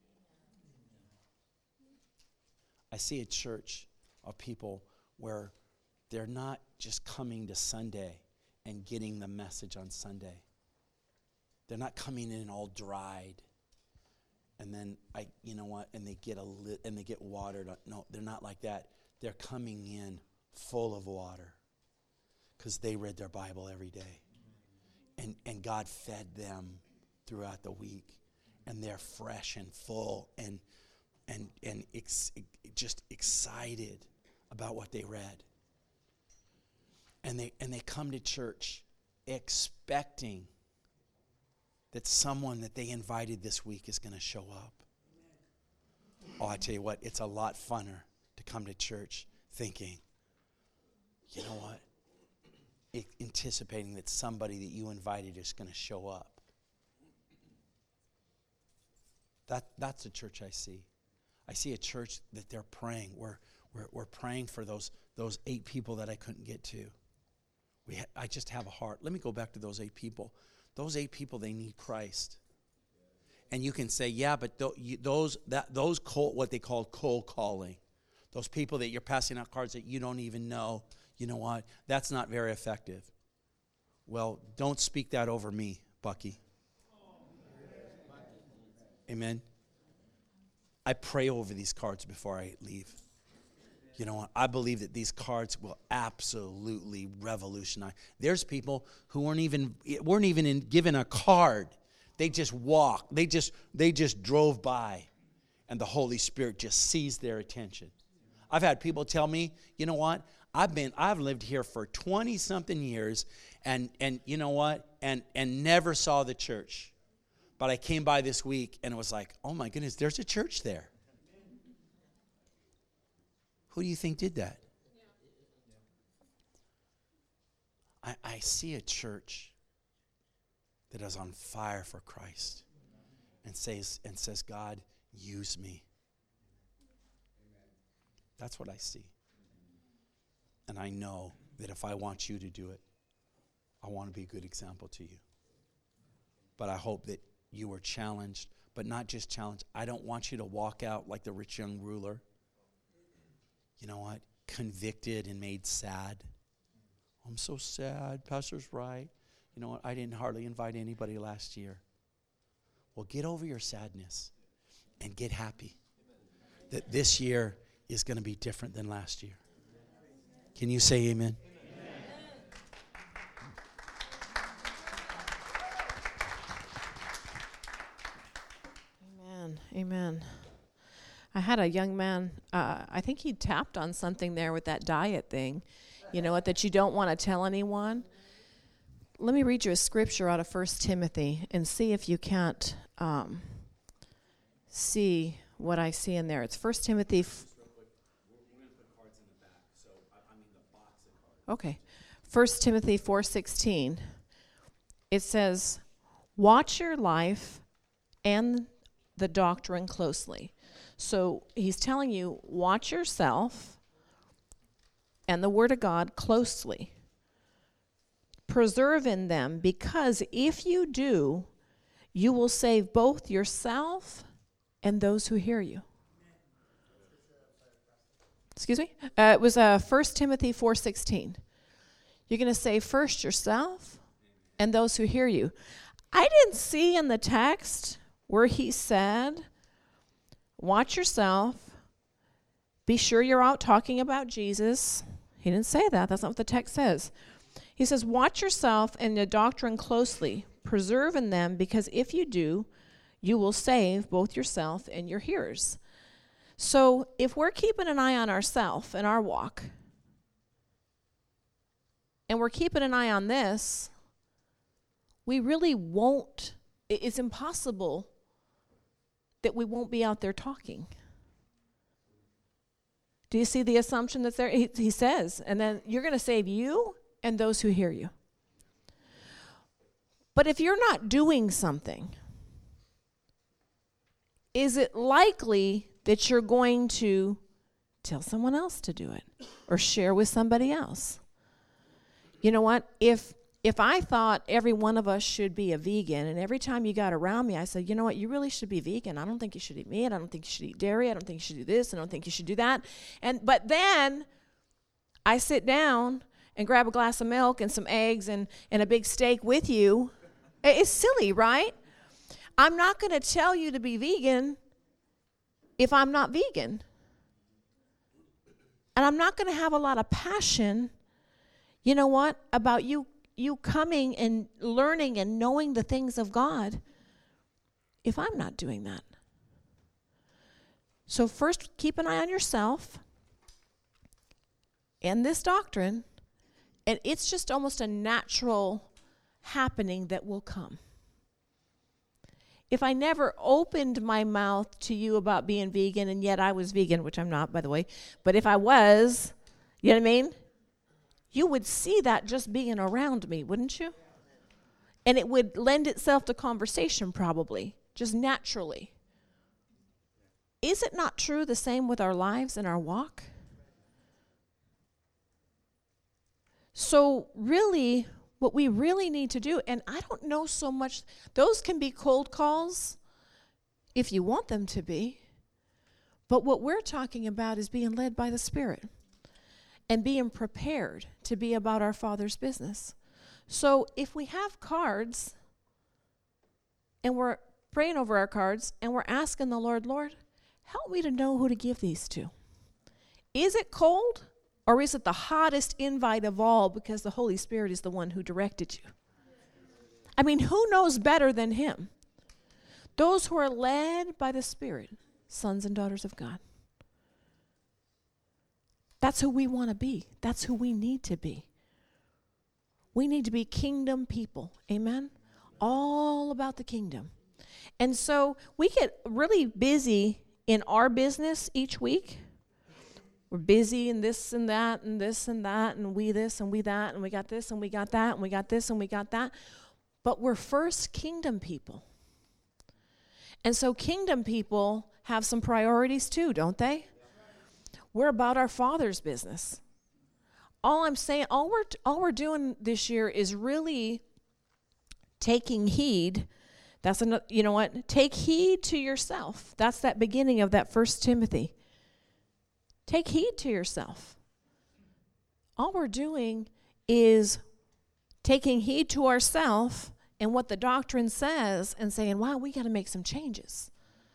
I see a church of people where they're not just coming to Sunday and getting the message on Sunday. They're not coming in all dried. And then I, you know what? And they get a lit, and they get watered. No, they're not like that. They're coming in full of water because they read their Bible every day, and and God fed them throughout the week, and they're fresh and full and and and ex, just excited about what they read. And they and they come to church expecting that someone that they invited this week is going to show up. Oh, I tell you what, it's a lot funner to come to church thinking, you know what? It, anticipating that somebody that you invited is going to show up. That that's the church I see. I see a church that they're praying. We're we're, we're praying for those those eight people that I couldn't get to. We ha- I just have a heart. Let me go back to those eight people. Those eight people, they need Christ. And you can say, yeah, but th- you, those that those cold, what they call cold calling, those people that you're passing out cards that you don't even know, you know what? That's not very effective. Well, don't speak that over me, Bucky. Amen. I pray over these cards before I leave. You know what? I believe that these cards will absolutely revolutionize. There's people who weren't even weren't even in, given a card. They just walked. They just they just drove by, and the Holy Spirit just seized their attention. I've had people tell me, you know what? I've been I've lived here for twenty something years, and and you know what? And and never saw the church. But I came by this week, and it was like, oh my goodness, there's a church there. Who do you think did that? I, I see a church that is on fire for Christ and says, and says, God, use me. That's what I see. And I know that if I want you to do it, I want to be a good example to you. But I hope that you were challenged, but not just challenged. I don't want you to walk out like the rich young ruler. You know what? Convicted and made sad. I'm so sad. Pastor's right. You know what? I didn't hardly invite anybody last year. Well, get over your sadness and get happy that this year is going to be different than last year. Can you say amen? Amen. Amen. I had a young man, uh, I think he tapped on something there with that diet thing. You know what, that you don't want to tell anyone. Let me read you a scripture out of First Timothy and see if you can't um, see what I see in there. It's First Timothy. F- okay. First Timothy four sixteen. It says, watch your life and the doctrine closely. So he's telling you, watch yourself and the Word of God closely. Preserve in them, because if you do, you will save both yourself and those who hear you. Excuse me? Uh, it was uh, First Timothy four sixteen. You're going to save first yourself and those who hear you. I didn't see in the text where he said, watch yourself. Be sure you're out talking about Jesus. He didn't say that. That's not what the text says. He says, watch yourself and the doctrine closely. Preserve in them, because if you do, you will save both yourself and your hearers. So if we're keeping an eye on ourselves and our walk, and we're keeping an eye on this, we really won't, it's impossible that we won't be out there talking. Do you see the assumption that's there? He, he says, and then you're going to save you and those who hear you. But if you're not doing something, is it likely that you're going to tell someone else to do it or share with somebody else? You know what? If If I thought every one of us should be a vegan, and every time you got around me, I said, you know what, you really should be vegan. I don't think you should eat meat. I don't think you should eat dairy. I don't think you should do this. I don't think you should do that. And but then I sit down and grab a glass of milk and some eggs and, and a big steak with you. It's silly, right? I'm not going to tell you to be vegan if I'm not vegan. And I'm not going to have a lot of passion, you know what, about you you coming and learning and knowing the things of God if I'm not doing that. So first, keep an eye on yourself and this doctrine, and it's just almost a natural happening that will come. If I never opened my mouth to you about being vegan, and yet I was vegan, which I'm not, by the way, but if I was, you know what I mean? you would see that just being around me, wouldn't you? And it would lend itself to conversation probably, just naturally. Is it not true the same with our lives and our walk? So really, what we really need to do, and I don't know so much, those can be cold calls if you want them to be. But what we're talking about is being led by the Spirit and being prepared to be about our Father's business. So if we have cards and we're praying over our cards and we're asking the Lord, Lord, help me to know who to give these to. Is it cold or is it the hottest invite of all because the Holy Spirit is the one who directed you? I mean, who knows better than Him? Those who are led by the Spirit, sons and daughters of God. That's who we want to be. That's who we need to be. We need to be kingdom people. Amen? All about the kingdom. And so we get really busy in our business each week. We're busy in this and that and this and that and we this and we that and we got this and we got that and we got this and we got that. But we're first kingdom people. And so kingdom people have some priorities too, don't they? We're about our Father's business. All I'm saying, all we're all we're doing this year is really taking heed. That's another, you know what? Take heed to yourself. That's that beginning of that First Timothy. Take heed to yourself. All we're doing is taking heed to ourselves and what the doctrine says and saying, wow, we got to make some changes.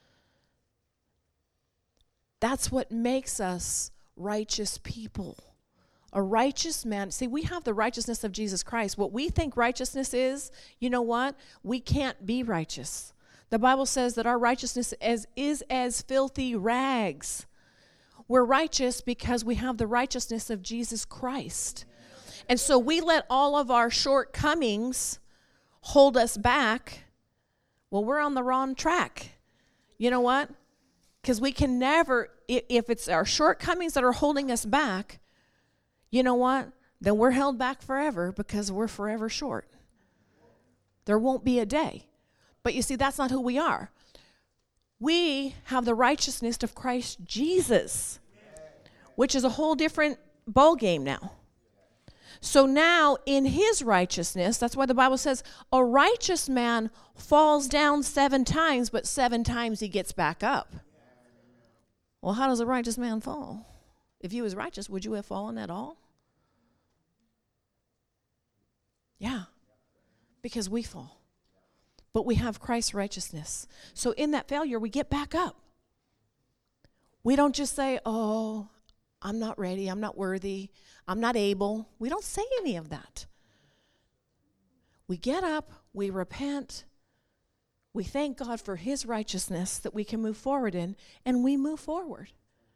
That's what makes us righteous people. A righteous man. See, we have the righteousness of Jesus Christ. What we think righteousness is, you know what? We can't be righteous. The Bible says that our righteousness is, is as filthy rags. We're righteous because we have the righteousness of Jesus Christ. And so we let all of our shortcomings hold us back. Well, we're on the wrong track. You know what? Because we can never, if it's our shortcomings that are holding us back, you know what? Then we're held back forever because we're forever short. There won't be a day. But you see, that's not who we are. We have the righteousness of Christ Jesus, which is a whole different ball game now. So now in His righteousness, that's why the Bible says a righteous man falls down seven times, but seven times he gets back up. Well, how does a righteous man fall? If you was righteous, would you have fallen at all? Yeah, because we fall. But we have Christ's righteousness. So in that failure, we get back up. We don't just say, oh, I'm not ready, I'm not worthy, I'm not able. We don't say any of that. We get up, we repent, we thank God for His righteousness that we can move forward in, and we move forward.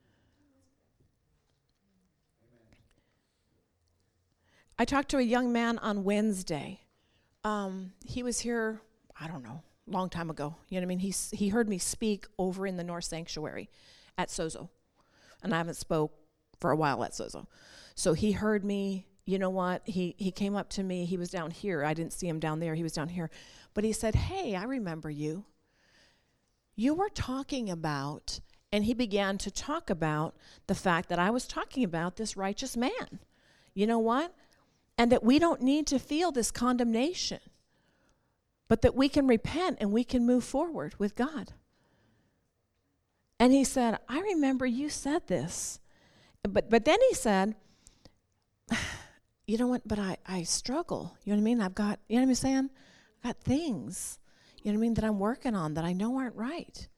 I talked to a young man on Wednesday. Um, he was here, I don't know, a long time ago. You know what I mean? He, he heard me speak over in the North Sanctuary at Sozo. And I haven't spoke for a while at Sozo. So he heard me, you know what? He, he came up to me. He was down here. I didn't see him down there. He was down here. But he said, hey, I remember you. You were talking about, and he began to talk about the fact that I was talking about this righteous man. You know what? And that we don't need to feel this condemnation, but that we can repent and we can move forward with God. And he said, I remember you said this. But but then he said, you know what, but I, I struggle. You know what I mean? I've got, you know what I'm saying? I've got things, you know what I mean, that I'm working on that I know aren't right.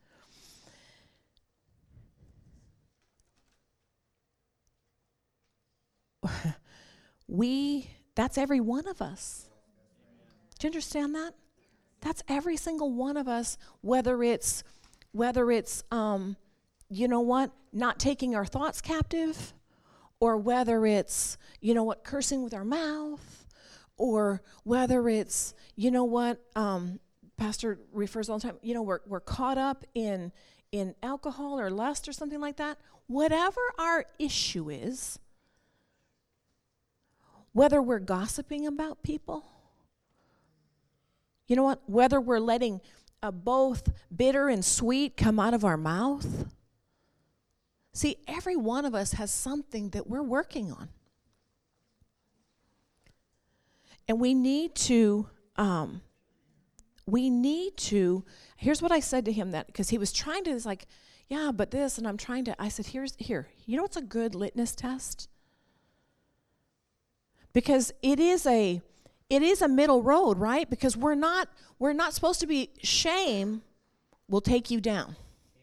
We, that's every one of us. Do you understand that? That's every single one of us, whether it's, whether it's, um, you know what, not taking our thoughts captive, or whether it's, you know what, cursing with our mouth, or whether it's, you know what, um, Pastor refers all the time, you know, we're we're caught up in in alcohol or lust or something like that. Whatever our issue is, Whether we're gossiping about people, you know what? Whether we're letting uh, both bitter and sweet come out of our mouth. See, every one of us has something that we're working on. And we need to, um, we need to, here's what I said to him, that, because he was trying to, it's like, yeah, but this, and I'm trying to, I said, here's, here, you know what's a good litmus test? Because it is a, it is a middle road, right? Because we're not, we're not supposed to be, shame will take you down.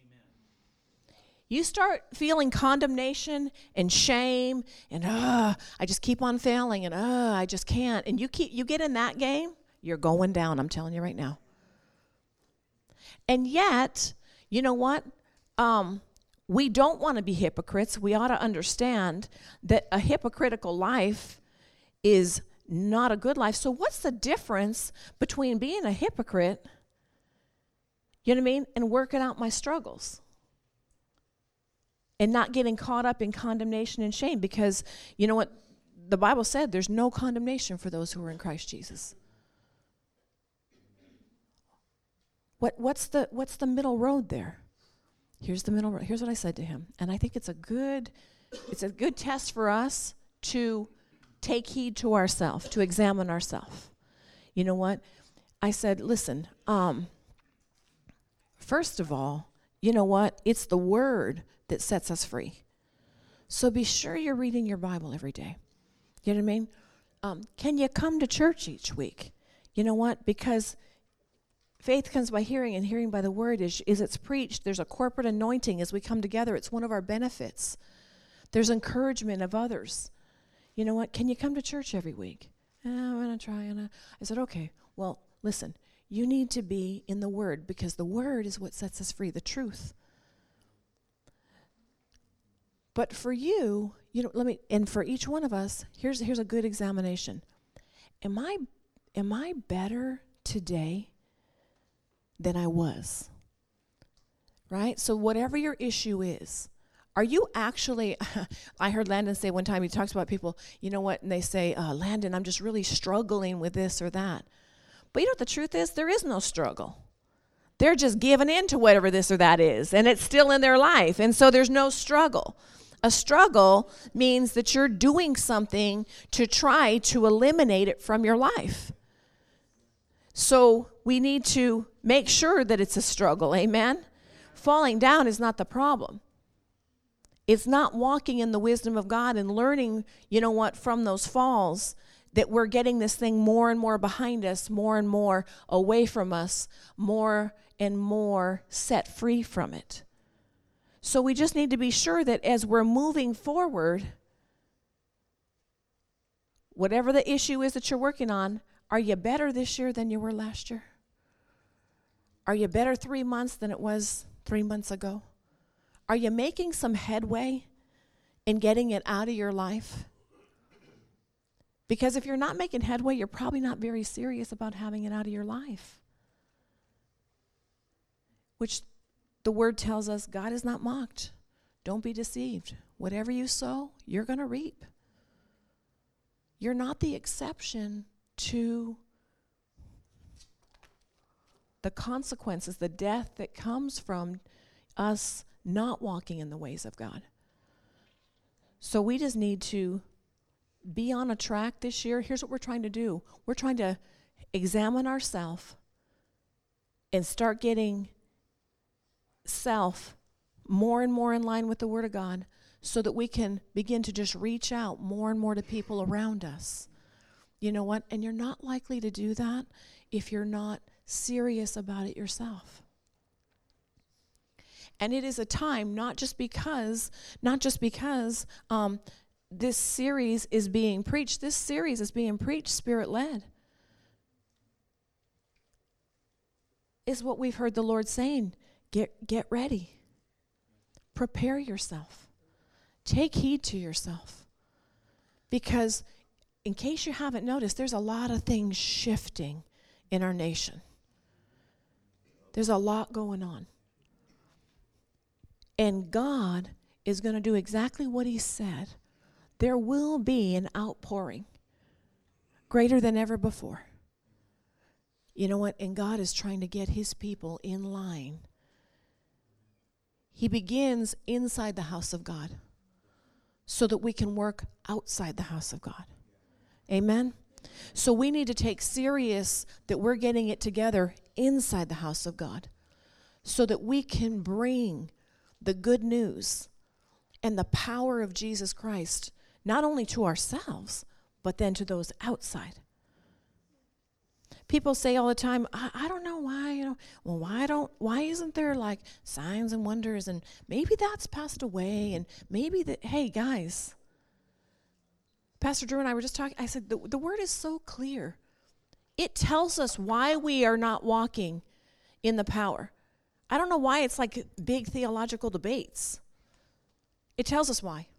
You start feeling condemnation and shame and uh I just keep on failing and uh I just can't, and you keep you get in that game, you're going down, I'm telling you right now. And yet, you know what? Um, we don't want to be hypocrites. We ought to understand that a hypocritical life is not a good life. So what's the difference between being a hypocrite, you know what I mean, and working out my struggles? And not getting caught up in condemnation and shame, because you know what? The Bible said there's no condemnation for those who are in Christ Jesus. What what's the what's the middle road there? Here's the middle road. Here's what I said to him. And I think it's a good it's a good test for us to take heed to ourselves, to examine ourselves. You know what? I said, listen, um, first of all, you know what? It's the word that sets us free. So be sure you're reading your Bible every day. You know what I mean? Um, can you come to church each week? You know what? Because faith comes by hearing, and hearing by the word. Is, is it's preached. There's a corporate anointing as we come together. It's one of our benefits. There's encouragement of others. You know what? Can you come to church every week? Oh, I'm going to try. And I said, okay, well, listen, you need to be in the word, because the word is what sets us free, the truth. But for you, you know, let me, and for each one of us, here's here's a good examination. Am I am I better today than I was? Right? So whatever your issue is, are you actually, I heard Landon say one time, he talks about people, you know what, and they say, uh, Landon, I'm just really struggling with this or that. But you know what the truth is? There is no struggle. They're just giving in to whatever this or that is, and it's still in their life, and so there's no struggle. A struggle means that you're doing something to try to eliminate it from your life. So we need to make sure that it's a struggle, amen? Falling down is not the problem. It's not walking in the wisdom of God and learning, you know what, from those falls, that we're getting this thing more and more behind us, more and more away from us, more and more set free from it. So we just need to be sure that as we're moving forward, whatever the issue is that you're working on, are you better this year than you were last year? Are you better three months than it was three months ago? Are you making some headway in getting it out of your life? Because if you're not making headway, you're probably not very serious about having it out of your life. Which the word tells us, God is not mocked. Don't be deceived. Whatever you sow, you're going to reap. You're not the exception to the consequences, the death that comes from us not walking in the ways of God. So we just need to be on a track this year. Here's what we're trying to do. We're trying to examine ourselves and start getting self more and more in line with the Word of God, so that we can begin to just reach out more and more to people around us. You know what? And you're not likely to do that if you're not serious about it yourself. And it is a time, not just because, not just because um, this series is being preached. This series is being preached Spirit-led. Is what we've heard the Lord saying. Get get ready. Prepare yourself. Take heed to yourself. Because in case you haven't noticed, there's a lot of things shifting in our nation. There's a lot going on. And God is going to do exactly what He said. There will be an outpouring greater than ever before. You know what? And God is trying to get his people in line. He begins inside the house of God so that we can work outside the house of God. Amen? So we need to take serious that we're getting it together inside the house of God so that we can bring the good news and the power of Jesus Christ not only to ourselves, but then to those outside. People say all the time, I, I don't know why, you know, well, why don't, why isn't there like signs and wonders, and maybe that's passed away, and maybe that, hey, guys, Pastor Drew and I were just talking, I said, the, the word is so clear. It tells us why we are not walking in the power. I don't know why it's like big theological debates. It tells us why.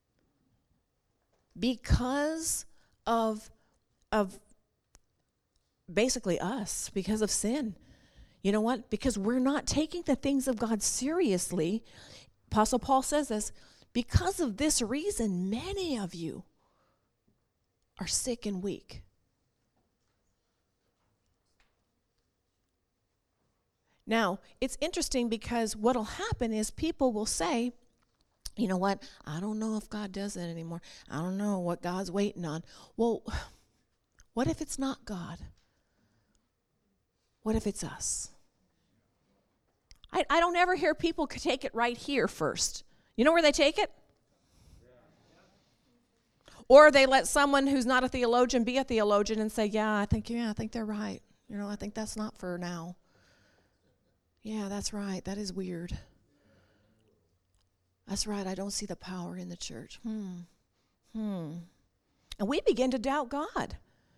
Because of, of basically us, because of sin. You know what? Because we're not taking the things of God seriously. Apostle Paul says this, because of this reason, many of you are sick and weak. Now, it's interesting because what'll happen is people will say, you know what, I don't know if God does that anymore. I don't know what God's waiting on. Well, what if it's not God? What if it's us? I, I don't ever hear people take it right here first. You know where they take it? Or they let someone who's not a theologian be a theologian and say, yeah, I think, yeah, I think they're right. You know, I think that's not for now. Yeah, that's right. That is weird. That's right. I don't see the power in the church. Hmm. Hmm. And we begin to doubt God.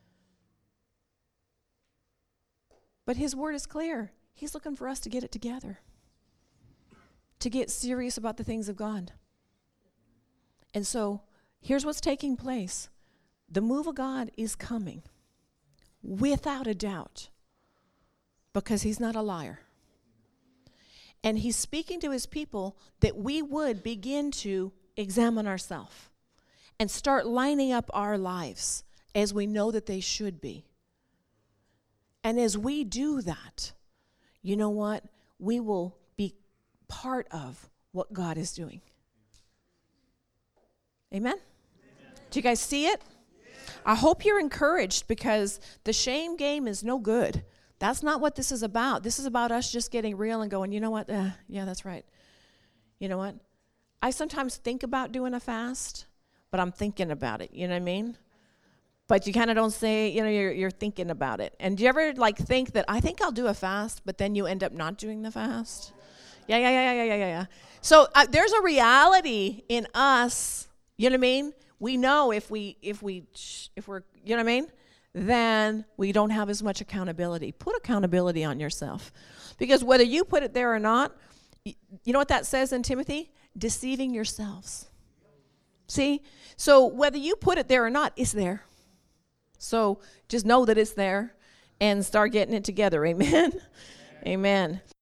But his word is clear. He's looking for us to get it together, to get serious about the things of God. And so here's what's taking place. The move of God is coming without a doubt because he's not a liar. And he's speaking to his people that we would begin to examine ourselves and start lining up our lives as we know that they should be. And as we do that, you know what? We will be part of what God is doing. Amen? Amen. Do you guys see it? Yeah. I hope you're encouraged because the shame game is no good. That's not what this is about. This is about us just getting real and going, you know what? Uh, yeah, that's right. You know what? I sometimes think about doing a fast, but I'm thinking about it. You know what I mean? But you kind of don't say, you know, you're you're thinking about it. And do you ever like think that I think I'll do a fast, but then you end up not doing the fast? Yeah, yeah, yeah, yeah, yeah, yeah, yeah. So uh, there's a reality in us. You know what I mean? We know if we if we if we're you know what I mean, then we don't have as much accountability. Put accountability on yourself, because whether you put it there or not, you know what that says in Timothy? Deceiving yourselves. See? So whether you put it there or not, it's there. So just know that it's there and start getting it together. Amen. Amen.